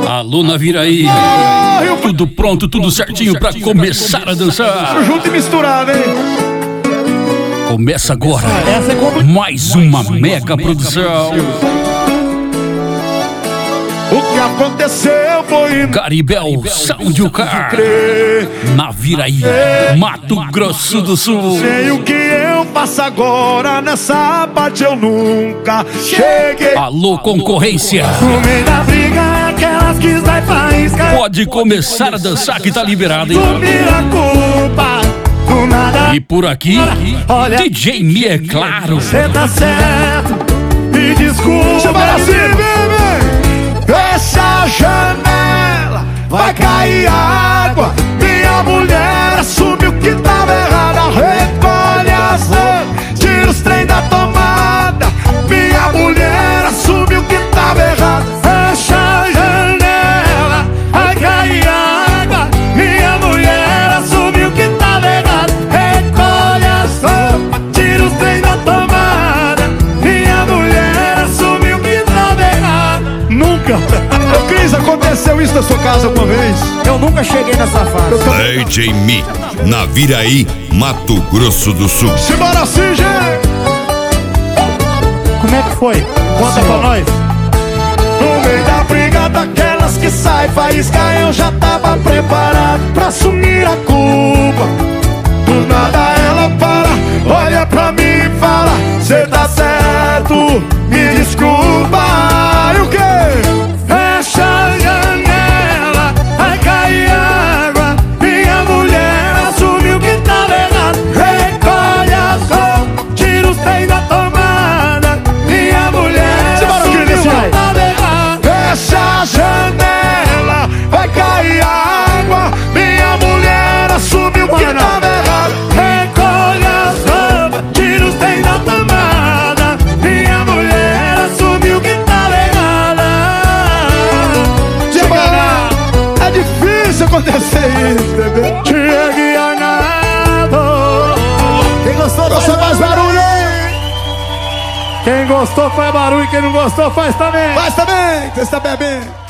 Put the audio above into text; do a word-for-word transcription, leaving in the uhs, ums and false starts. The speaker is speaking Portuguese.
Alô, Naviraí. Tudo pronto, tudo certinho pra começar a dançar. Junto e misturado, hein? Começa agora mais uma mega produção. O que aconteceu foi Caribel Sound Car, Naviraí, Mato Grosso do Sul. Sei o que eu faço agora, nessa parte eu nunca cheguei. Alô, concorrência. No meio da briga é aquelas que vai faísca. Pode começar a dançar que tá liberado, hein? Assumir a culpa do nada. E por aqui, Olha, D J Mi, é claro. cê tá certo, me desculpa. Chama assim, bebê. Fecha a janela, vai cair água. Minha mulher assumiu que tava errada. Recolhe as roupas, tira os trem da tomada. Minha mulher assumiu que tava errada. Fecha a janela, vai cair água. Minha mulher assumiu que tava errada. Recolhe as roupas, tira os trem da tomada. Minha mulher assumiu que tava errada. Nunca. Ô Cris, aconteceu isso na sua casa uma vez? Eu nunca cheguei nessa fase. D J Mi, Naviraí, Mato Grosso do Sul. Simbora assim, gente! Como é que foi? Conta pra nós. No meio da briga daquelas que sai faísca, eu já tava preparado pra assumir a culpa. Do nada ela para, olha pra mim e fala: cê tá certo, me desculpa. E o quê? Fecha a janela, vai cair água. Minha mulher assumiu que tava errado. Recolhe as roupas, tira os trem da tomada. Minha mulher assumiu que tava errado. Fecha a janela, vai cair água. Minha mulher assumiu que tava errado. Recolhe as roupas, tira os trem da tomada. Minha mulher assumiu que tava errada. É difícil acontecer isso, bebê. Chegue a nada. Quem gostou, Você faz faz barulho, hein? Quem gostou faz barulho, quem não gostou faz também. Faz também, você está bebendo.